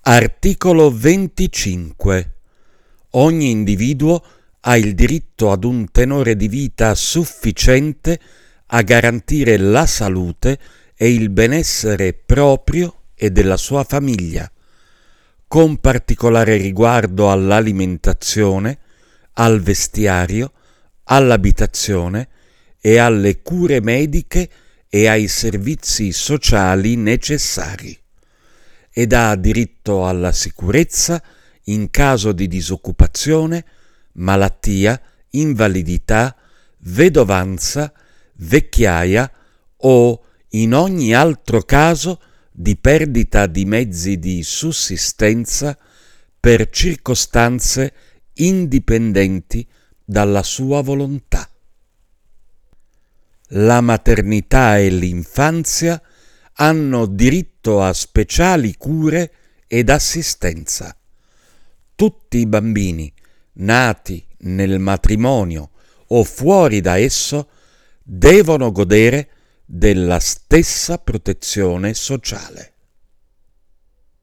Articolo 25. Ogni individuo ha il diritto ad un tenore di vita sufficiente a garantire la salute e il benessere proprio e della sua famiglia, con particolare riguardo all'alimentazione, al vestiario, all'abitazione e alle cure mediche e ai servizi sociali necessari, ed ha diritto alla sicurezza in caso di disoccupazione, malattia, invalidità, vedovanza, vecchiaia o in ogni altro caso di perdita di mezzi di sussistenza per circostanze indipendenti dalla sua volontà. La maternità e l'infanzia hanno diritto a speciali cure ed assistenza. Tutti i bambini nati nel matrimonio o fuori da esso devono godere della stessa protezione sociale.